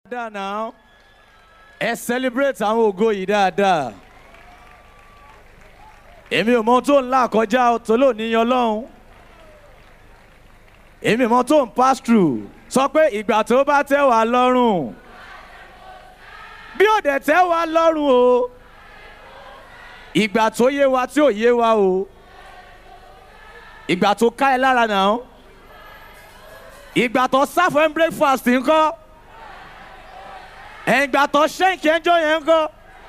Now, celebrate àwọn ògo yìí dáadáa. Èmi ò mọ tó ń là kọjá tó lò ní Ọlọ́run. Èmi mọ tó ń pass through. Sọ pé ìgbà tó bá tẹ́ wá lọ́rùn. Bí ó dẹ̀ tẹ́ wá lọ́rùn o. Ìgbà tó yé wa tí ò yé wa o. Ìgbà tó ká ẹ lára náà. Ìgbà tó serve and breakfast ńkọ́. Ìgbà tó ṣẹ́ǹkì ẹjọ́ yẹn ńkọ́.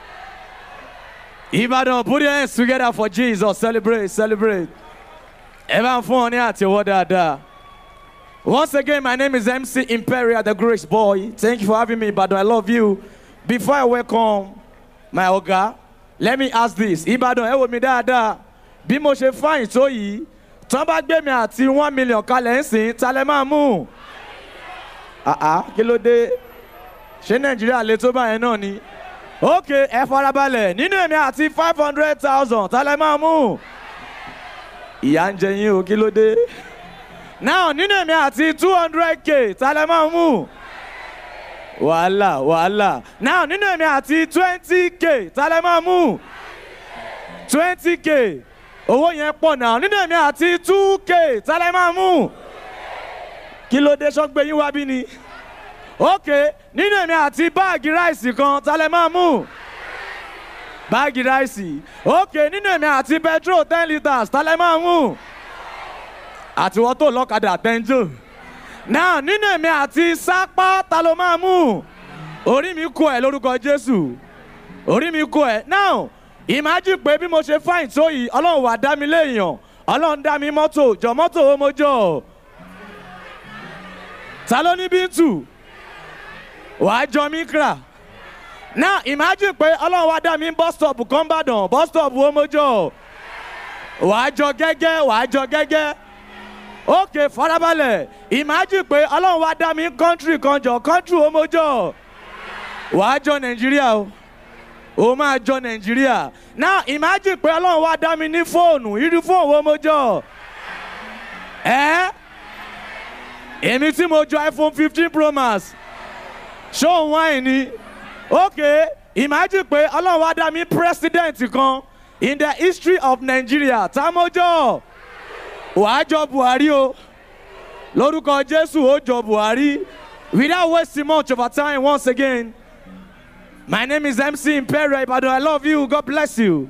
Ìbàdàn, put your hands together for Jesus. Celebrate, celebrate. Ẹ bá ń fún ọ ní àtẹ́wọ́ dáadáa. Once again, my name is MC Imperial, the Grace Boy. Thank you for having me, Ibadan. I love you. Before I welcome my Oga, let me ask this. Ibadan, ẹ wò mí dáadáa. Bí mo ṣe fáyìn tó yìí, tán bá gbé mi àti 1 million kalẹ̀ ń sìn, ta lẹ máa mú? Kí ló dé? Ṣé Nàìjíríà lè tó báyẹn náà ni? Okay, ẹ farabalẹ̀. Nínú èmi àti 500,000, ta lẹ máa mú? Ìyà ń jẹ yín o, kí ló dé? Now, nínú èmi àti 200K, ta lẹ máa mú? Wàhálà, wàhálà. Now, nínú èmi àti 20K, ta lẹ máa mú? 20K. Owó yẹn pọ̀ náà. Nínú èmi àti 2K, ta lẹ máa mú? Kí ló dé, ṣọ́ gbé yín wá bí ni? Okay, nínú èmi àti báàgì ráìsì kan, ta lẹ máa mú? Báàgì ráìsì. Okay, nínú èmi àti petrol 10 litres, ta lẹ máa mú? Àti wọ́n tó lọ́kadà tẹ́ńjò. Now, nínú èmi àti sápá, ta ló máa mú? Orí mi kó ẹ lórúkọ Jésù. Orí mi kó ẹ. Now, imagine pé bí mo ṣe fáìn tó yìí, Ọlọ́run wá dá mi léèyàn. Ọlọ́run dá mi mọ́tò, jọ mọ́tò ó mojọ́. Ta ló ní bíntù? Wàá jọ mí kra. Now, imagine pé Ọlọ́run wá dá mi bus stop kan Ìbàdàn, bus stop ó mojọ́. Wàá jọ gẹ́gẹ́, wàá jọ gẹ́gẹ́. Okay, farabalẹ̀. Imagine pé Ọlọ́run wá dá mi country kan jọ, country ó mojọ́. Wàá jọ Nàìjíríà o. Ó máa jọ Nàìjíríà. Now, imagine pé Ọlọ́run wá dá mi ní fóònù, irú fóònù ó mojọ́. Èmi tí mo jọ iPhone 15 Pro Max. Show wine ni. Okay, imagine pé Ọlọ́run wá dá mi president kan in the history of Nigeria. Támọ́jọ́. Wàá jọ Buhari o. Lórúkọ Jésù ó jọ Buhari. Without wasting much of our time, once again, my name is MC Imperial Ibadan. I love you. God bless you.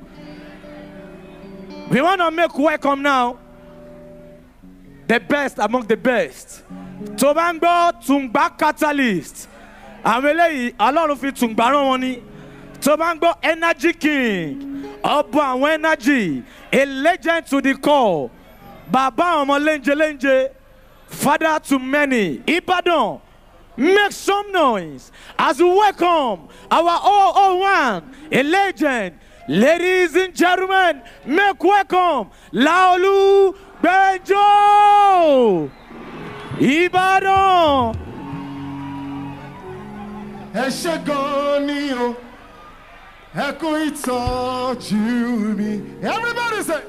We want to make welcome now the best among the best. Tó bá ń gbọ́ Tungba Catalyst. Àwọn eléyìí Ọlọ́run fi Tungba rán wọn ni. Tó bá ń gbọ́ Energy King. Ọba àwọn energy. A legend to the core. Bàbá ọmọ léńjẹ léńjẹ. Father to many. Ibadan. Make some noise as we welcome our 001, a legend. Ladies and gentlemen, make welcome Laolu Benjo. Ibadan. Ẹ ṣé gan ni o, ẹ kú ìtọ́jú mi. Everybody say.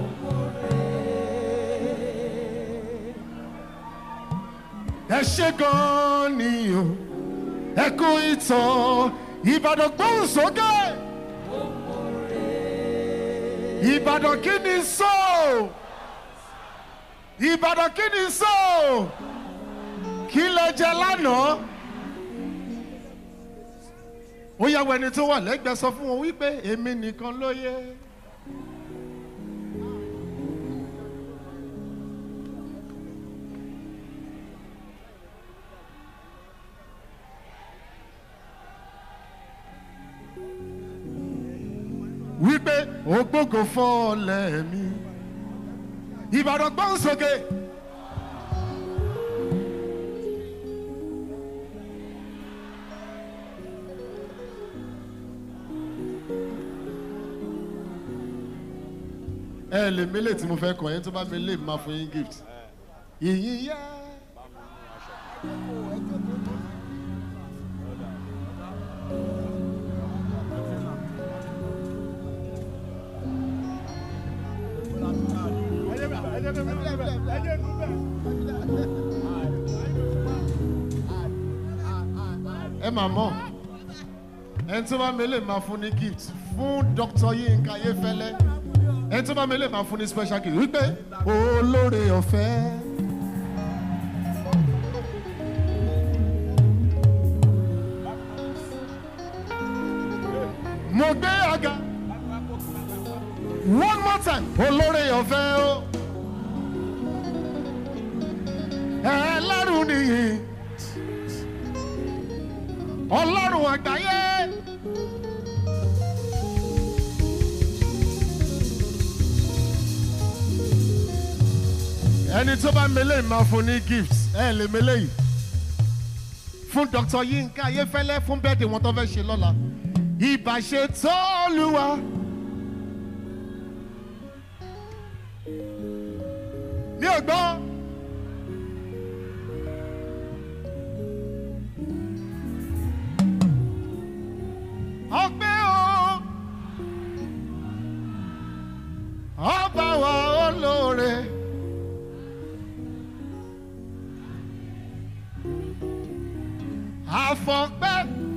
Ẹ ṣé gan ni o, ẹ kú ìtọ́. Ìbàdàn gbóhùn sókè. Ìbàdàn kí ni so? Ìbàdàn kí ni so? Kí lẹ jẹ lánàá? Ó yá wo ẹni tó wà lẹ́gbẹ̀ẹ́ sọ fún wọn wípé èmi nìkan ló yẹ. Wípé ògbógo fọ́ọ̀lẹ̀ mi. Ìbàdàn gbọ́n sókè. Ẹ lè mélé tí mo fẹ́ kọ̀ yẹn tó bá mi lè máa fún yín gift. Ìyìn yá. Ẹ máa mọ̀ ẹni tó bá mele máa fún ní gift fún Dr. Yinka Ayéfẹ́lẹ́ ẹni tó bá mele máa fún ní special gift wípé olóore ọ̀fẹ́. mo gbé àga one more time olóore ọ̀fẹ́ o ẹlẹ́rù nìyí ọlọ́run àgbáyé ẹni tó bá mele máa fún ní gift ẹ lè mele yìí fún Dr. Yinka Ayéfẹ́lẹ́ fún bẹ́ẹ̀dì wọn tó fẹ́ ṣe lọ́la ìbàṣe tó Olúwa mi ò gbọ́. ọpẹ́ o ọba wa olóore àfọpẹ́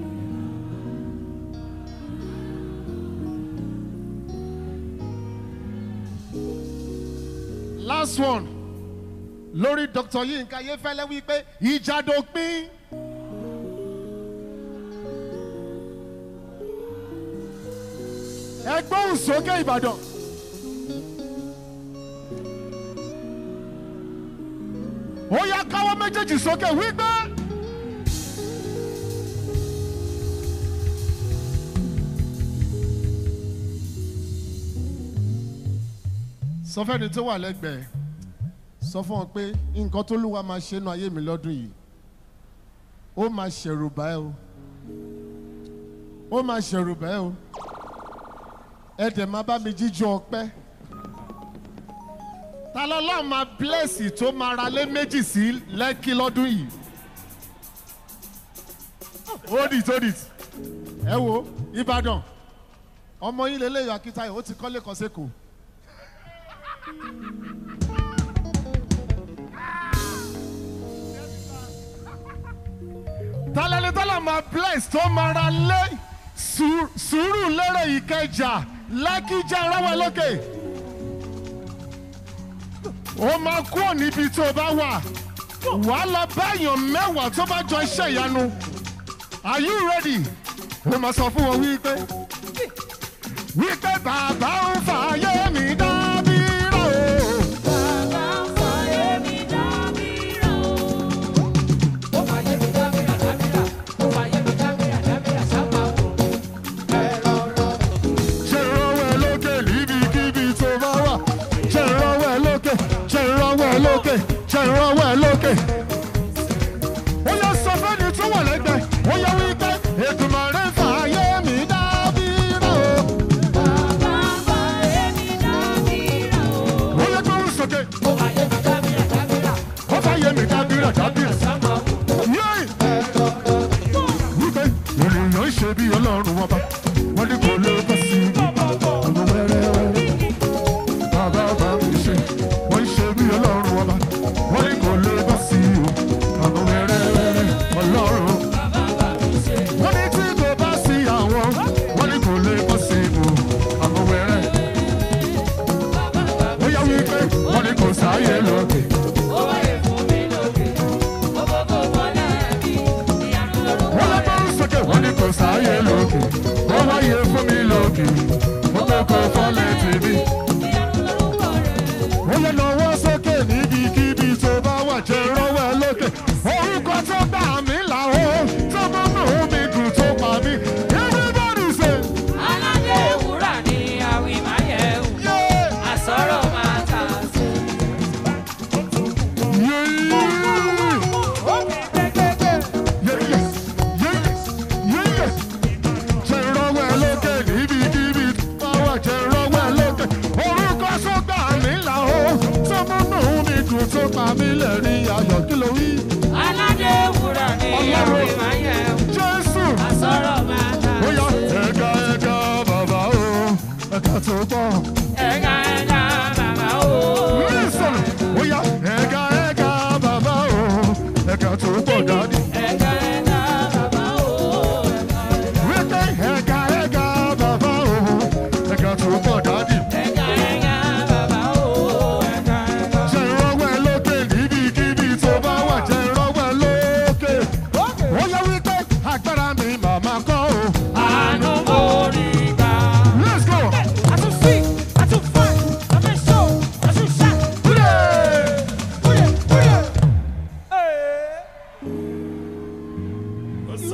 last one lórí Dr. Yinka Ayéfẹ́lẹ́ wípé ìjà dópin. ẹgbọ́n sókè Ìbàdàn. ó yá káwọ́ méjèèjì sókè wípé. sọ fẹ́ni tó wà lẹ́gbẹ̀ẹ́ sọ fún wọn pé nǹkan tó lúwa máa ṣe nínú ayé mi lọ́dún yìí ó máa ṣẹ̀rù bá ẹ o ó máa ṣẹ̀rù bá ẹ o ẹ dẹ̀ máa bá mi jíjó ọpẹ́ ta lọ́lọ́ máa blẹ́sì tó máa ra lé méjì sí Lẹ́kì lọ́dún yìí hold it ẹ wo Ìbàdàn ọmọ yín lélẹ́yìn Akíntayọ̀ ó ti kọ́lé kan sẹ́kọ̀ọ́. tálẹ́lẹ́ tálẹ́ máa bless tó máa ra lé sùúrù lérè Ìkẹjà Lẹ́kì jẹ́ ìrànwọ́ lókè. ó máa kúrò níbi tó bá wà wà á lọ báyàn mẹ́wàá tó bá jọ iṣẹ́ ìyanu. Are you ready? ó máa sọ fún wọn wípé bàbá ń fààyè mi dábìrà o. Bàbá ń fààyè mi dábìrà o. Ó fààyè mi dábìrà dábìrà. Ó fààyè mi dábìrà dábìrà sábà wò. Ṣé ìrànwọ́ ẹ lókè níbikíbi tó bá wà? Ṣé ìrànwọ́ ẹ lókè? Ṣé ìrànwọ́ ẹ lókè? Ṣé ìrànwọ́ ẹ lókè? Ó yẹ sọ fẹ́ni tó wà lẹ́gbẹ̀ẹ́. Ó yẹ wípé Èdùmàrè fààyè mi dábìrà o. Bàbá ń fààyè mi dábìrà o. Ó yẹ kó ń sókè. Ó fààyè mi dábìrà dábìrà. Ó fààyè mi dábìrà dábìrà. Sábà wò. Yéé! Wípé ènìyàn ń ṣe bí Ọlọ́run ọba. Wọ́n ní kò lè bọ́ sí i. Ọmọ wẹ́rẹ́wẹ́rẹ́. Bàbá bá mi ṣe. Wọ́n ń ṣe bí Ọlọ́run ọba. Wọ́n ní kò lè bọ́ sí i. Ọmọ wẹ́rẹ́wẹ́rẹ́. Ọlọ́run. Wọ́n ní tí kò bá sí àwọn. Wọ́n ní kò lè bọ́ sí i. Ọmọ wẹ́rẹ́. Ó yá wípé wọ́n ní kò sáyé lókè. Ó wáyé fún mi lókè. Ó gbogbo wọn náà bí ìyanu lórúkọ Wọ́n lọ bá ń sókè. Wọ́n ní kò sáyé lókè. Ó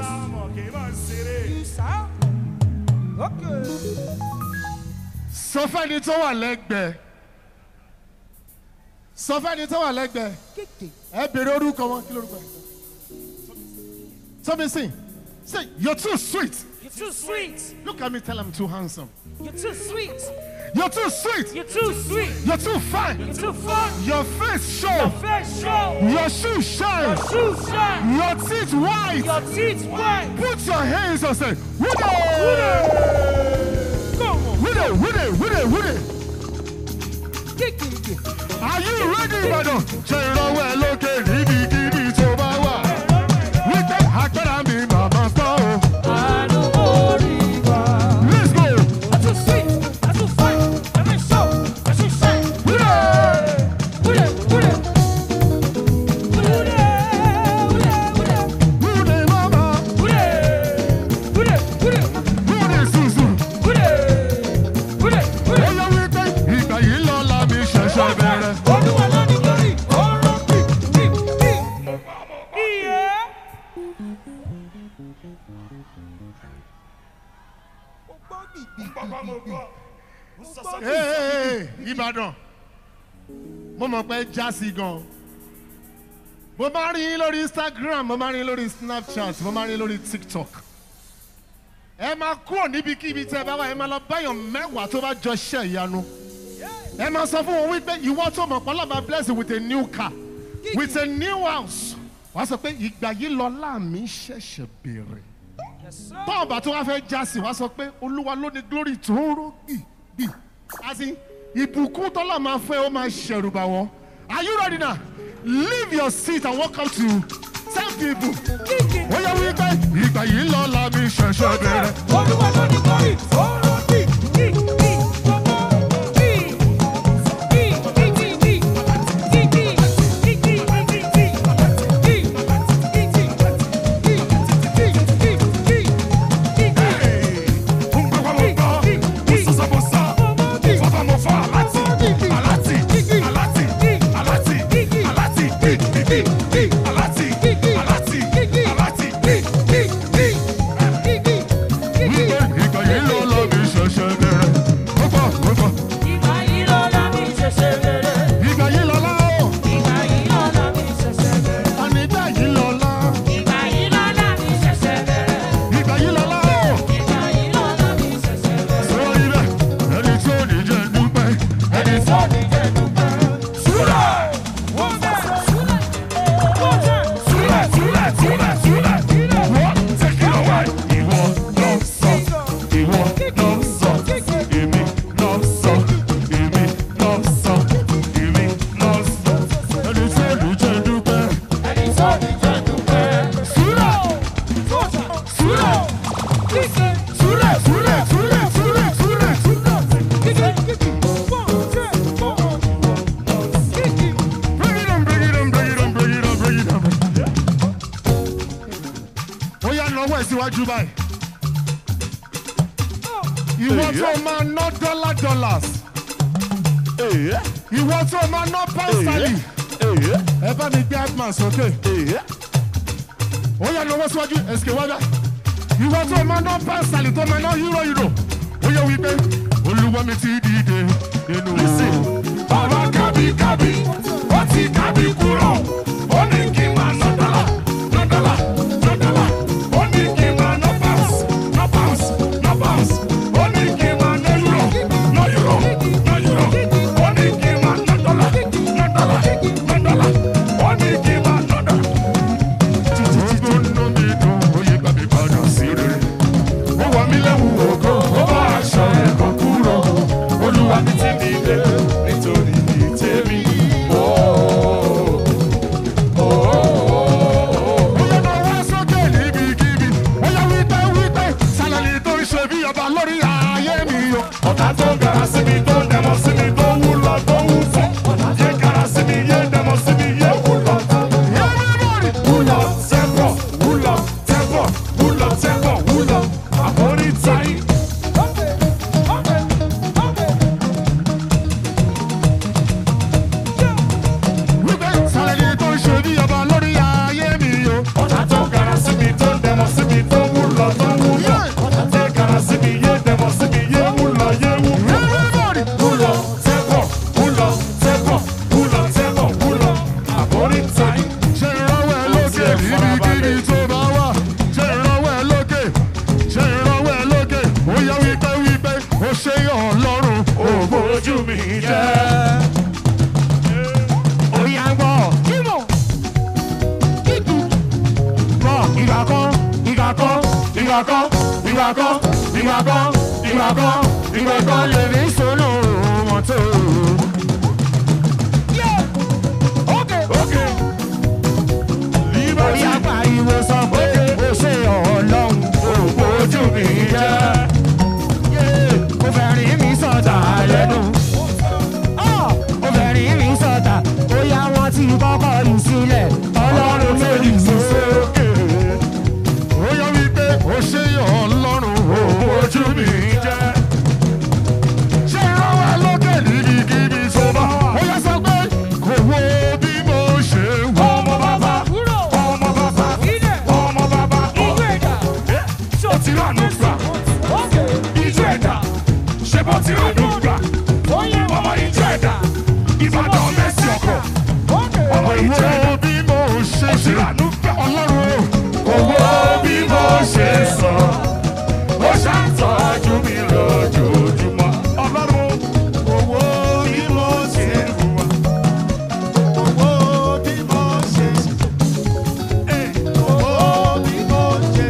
Sọ fẹ́ni tó wà lẹ́gbẹ̀ẹ́. Sọ fẹ́ni tó wà lẹ́gbẹ̀ẹ́. Ẹ bèrè orúkọ wọn kí lórúkọ ẹ. Tell me sing. Say, you're too sweet. You're too sweet. Look at me, tell I'm too handsome. You're too sweet. You're too sweet. You're too sweet. You're too fine. You're too fun. Your face show. Your face show. Your shoes shine. Your shoes shine. Your teeth white. Your teeth white. Put your hands and say, Wude! Come on. Wude, wude, wude, wude. Are you ready, madam? Ṣé ìrànwọ́ ẹ lókè níbikíbi tó bá wà? Wípé agbára mi màmá gbọ́ o. Let's go. I'm too sweet. I'm too fine. I'm too show. I'm too shine. Wude! Wude, wude. Wude mama. Wude, wude, wude. Wude zuzu. Wude, wude, wude. Ó yẹ wípé ìgbà yìí lọ́la mi ṣẹ̀ṣẹ̀ bẹ̀rẹ̀. Olúwa ló ní glory. Ọ̀rọ̀ bí. Iye. Hey, Ìbàdàn. Mo mọ̀ pé já sí gan. Mo máa rí yín lórí Instagram, mo máa rí yín lórí Snapchat, mo máa rí yín lórí TikTok. Ẹ máa kúrò níbikíbi tí ẹ bá wà, ẹ máa lọ báyọ̀ mẹ́wàá tó bá jọ ṣẹ́ ìyanu. Ẹ máa sọ fún wọn wípé ìwọ tó mọ̀ pé Ọlọ́run bless you with a new car, with a new house. Wàá sọ pé ìgbà yìí lọ́lá mi ṣẹ̀ṣẹ̀ bẹ̀rẹ̀. Tọ́ọ̀bà tó wá fẹ́ já sí, wàá sọ pé Olúwa ló ní glory tó ń ró gbì. Àti ìbùkún tọ́lá máa fẹ́ ó máa ṣẹ̀rù bà wọ́n. Are you ready now? Leave your seat and welcome to 10 people. Ó yẹ wípé ìgbà yìí lọ́la mi ṣẹ̀ṣẹ̀ bẹ̀rẹ̀. Olúwa ló ní glory. Ọ̀rọ̀ bí. Síwájú báyìí. Ìwọ tó máa ná dollars. Ìwọ tó máa ná pound. Ẹ bá mi gbé Adman sókè. Ó yẹ lọ́wọ́ síwájú ẹ̀sìkè wájà. Ìwọ tó máa ná pound tó máa ná euro. Ó yẹ wípé Olúwa mi ti dìde nínú. Ọ̀rọ̀ kábíkábí, ó ti kábí kúrò, ó ní kí n máa ná dọ́là. Ó ní kí n máa ná pounds. Ó ní kí n máa ná euro. Ó ní kí n máa ná dọ́là. Ó ní kí n máa ná dọ́là. Gbogbo nínú mi dùn, ó yẹ gbàgbé padà sí rere. Ó wọ mí lẹ́wù ògo, ó bá aṣọ ẹ̀kọ́ kúrò. Olúwa mi ti dìde nítorí tèmi. Ọ̀tá tó ń gara sí mi, tó ń dẹmọ sí mi, tó ń wú lọ, tó ń wú fọ̀. Yé gara sí mi, yé dẹmọ sí mi, yé wú lọ. Wú lọ, tẹ́bọ̀, wú lọ, tẹ́bọ̀, wú lọ, tẹ́bọ̀, wú lọ. Àbórí táyì. Wípé sàlẹ̀ tó ń ṣe bí ọba lórí ayé mi o. Ọ̀tá tó ń gara sí mi, tó ń dẹmọ sí mi, ìwà kan lè rí sọ́nù mọ́tò. Orí apariwo sọ pé ó ṣe ọlọ́run òwò ojú mi jẹ́. Ó fẹ́ rí mi sọ̀tà lẹ́nu. Ó fẹ́ rí mi sọ̀tà ó yá wọn ti kọ́kọ́ lù sílẹ̀. Ọlọ́run ló lù sókè. Ó yọ wípé ó ṣe ọlọ́run òwò ojú mi jẹ́. Ṣé ìrànwọ́ lókè nídìí tó bá? Ó yẹ sọ pé kò wo bí mo ṣe wọ. Ọmọ bàbá. Ti ránú gbà, ìjọ ẹ̀dá, ṣe bó ti ránú gbà, ọmọ ìjọ ẹ̀dá, Ìbàdàn mẹ́sì ọkọ̀, ọmọ ìjọ ẹ̀dá, bí mo ṣe ti ránú gbà, Ọlọ́run owó bí mo ṣe sọ, ó ṣàtọ́jú mi lójoojúmọ́, Ọlọ́run owó bí mo ṣe wà, owó bí mo ṣe owó bí mo ṣe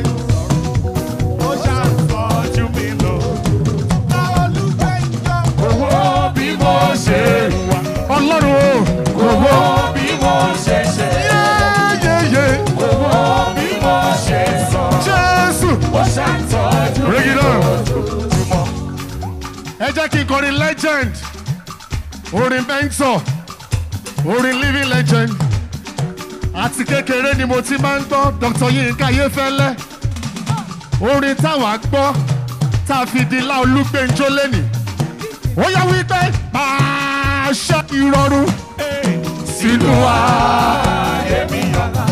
Ọlọ́run owó bí mo ṣe ṣe yéyéyé owó bí mo ṣe sọ Jésù ó ṣàtọ́jú mi lójoojúmọ́. Ẹ jẹ́ kí n kọrin legend orin mentor orin living legend àti kékeré ni mo ti máa ń gbọ́ Dr. Yinka Ayéfẹ́lẹ́ orin táwa gbọ́ tá a fi di Láolúgbénjó lẹ́nìí ó yá wípé máa ṣe ìrọ̀rùn sínú ayé mi yàrá.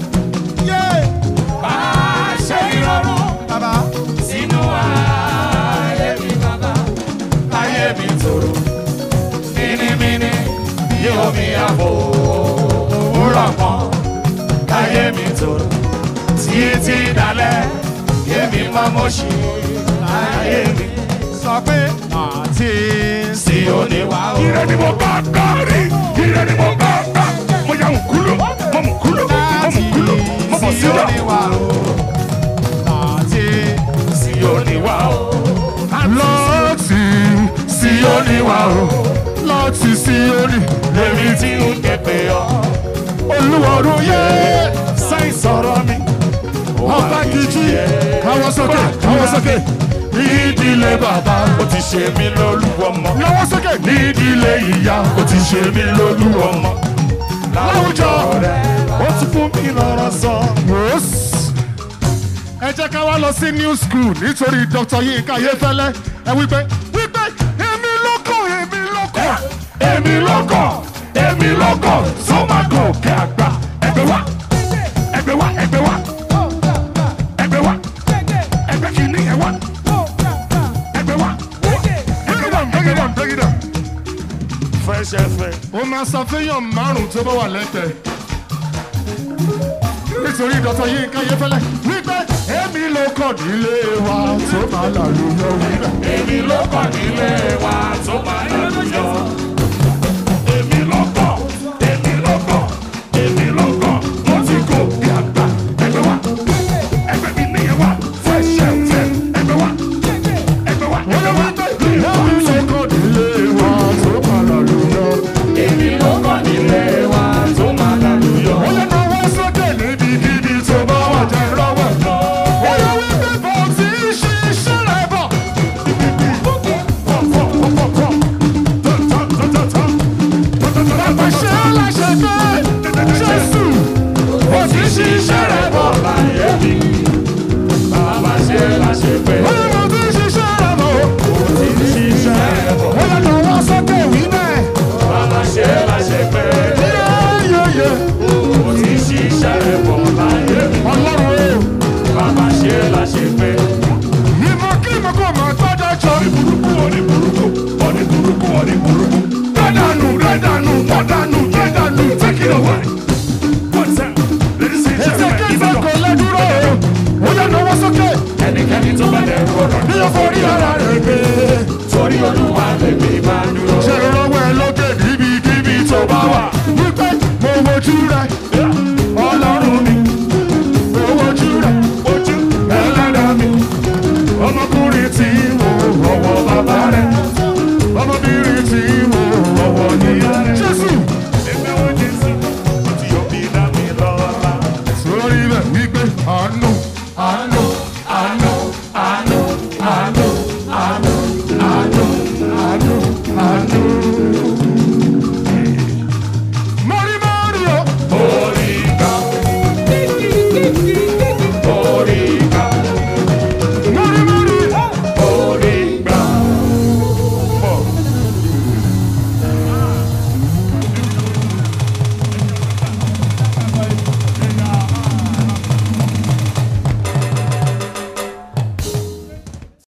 Máa ṣe ìrọ̀rùn sínú ayé mi bàbá. Ayé mi tòrò mímímí bí omi àbò òwúrọ̀ mọ́. Ayé mi tòrò títí dalẹ̀ yémi máa mọ̀ sí ayé mi. Sọ pé àti sí oníwà o. Ire ni mo bá kárí, ire ni mo bá ká. Mo yà ń kúlò, mo mú kúlò, mo mú kúlò, mo mọ̀ sí oníwà o. Láti sí oníwà o. Láti sí oníwà o. Láti sí oní. Lèmi tí ń kẹ̀pẹ̀ ọ́. Olúwarùn yé sáì sọ̀rọ̀ mi. Ọba kìjì, káwọ́ sókè, káwọ́ sókè. Nídìílé bàbá, ó ti ṣe mí lólúwọmọ. Lọ́wọ́ sókè. Nídìílé ìyá, ó ti ṣe mí lólúwọmọ. Láwùjọ rẹ̀, ó ti fún mi lọ́rọ̀ sọ. Ẹ jẹ́ ká wá lọ sí new school nítorí Dr. Yinka Ayéfẹ́lẹ́. Ẹ wípé èmi lọ́kàn, èmi lọ́kàn, èmi lọ́kàn, èmi lọ́kàn tó máa gòkè àgbà. Ẹgbẹ́ wá, ẹgbẹ́ wá, ẹgbẹ́ wá, ẹgbẹ́ wá, ẹgbẹ́ kìíní ẹ wá. Fresh FM. Ó máa ṣàfihàn márùn-ún tó bá wà lẹ́tẹ̀ẹ́. Nítorí Dr. Yinka Ayéfẹ́lẹ́ wípé èmi ló kàn nílé wa tó máa lálùyọ wípé. Èmi ló kàn nílé wa tó máa lálùyọ. Èmi ló kàn, èmi ló kàn, èmi ló kàn. Mo ti kó bí àgbà. Ẹgbẹ́ wa, ẹgbẹ́ mi níyẹn wá. Fresh FM. Ẹgbẹ́ wa, ẹgbẹ́ wa, ẹgbẹ́ wa. Èmi ló kàn nílé wa tó máa lálùyọ. Èmi ló kàn nílé wa tó máa lálùyọ. Ó yẹ kó wá sókè níbikíbi tó bá wà jẹ́ rọ́wọ́. Ó yẹ wípé bó ti ṣiṣẹ́ rẹ̀ bọ̀. Bàbá ṣe láṣẹ pé Jésù bó ti ṣiṣẹ́ rẹ̀ bọ̀ láyé mi. Bàbá ṣe láṣẹ pé ó yẹ bó ti ṣiṣẹ́ rẹ̀ bọ̀. Bó ti ṣiṣẹ́ rẹ̀ bọ̀. Ó yẹ kó wá sókè wí bẹ́ẹ̀. Bàbá ṣe láṣẹ pé ó ti ṣiṣẹ́ rẹ̀ bọ̀ láyé mi. Ọlọ́run o. Bàbá ṣe láṣẹ pé. Ìmọ̀ kí ìmọ̀ kò máa gbọ́dọ̀ jọ. Ọ̀nì burúkú, ọ̀nì burúkú, ọ̀nì burúkú. Rẹ́dànù, rẹ́dànù, mọ̀dànù, rẹ́dànù, take it away. One time, ladies and gentlemen, ìbọn kò lè dúró o. Ó yẹ náwó sókè. Ẹnikẹ́ni tó bá dẹ̀ kọ́ lọ. Bí o forí ara rẹ̀ gbé. Torí Olúwa lè mi máa dùn.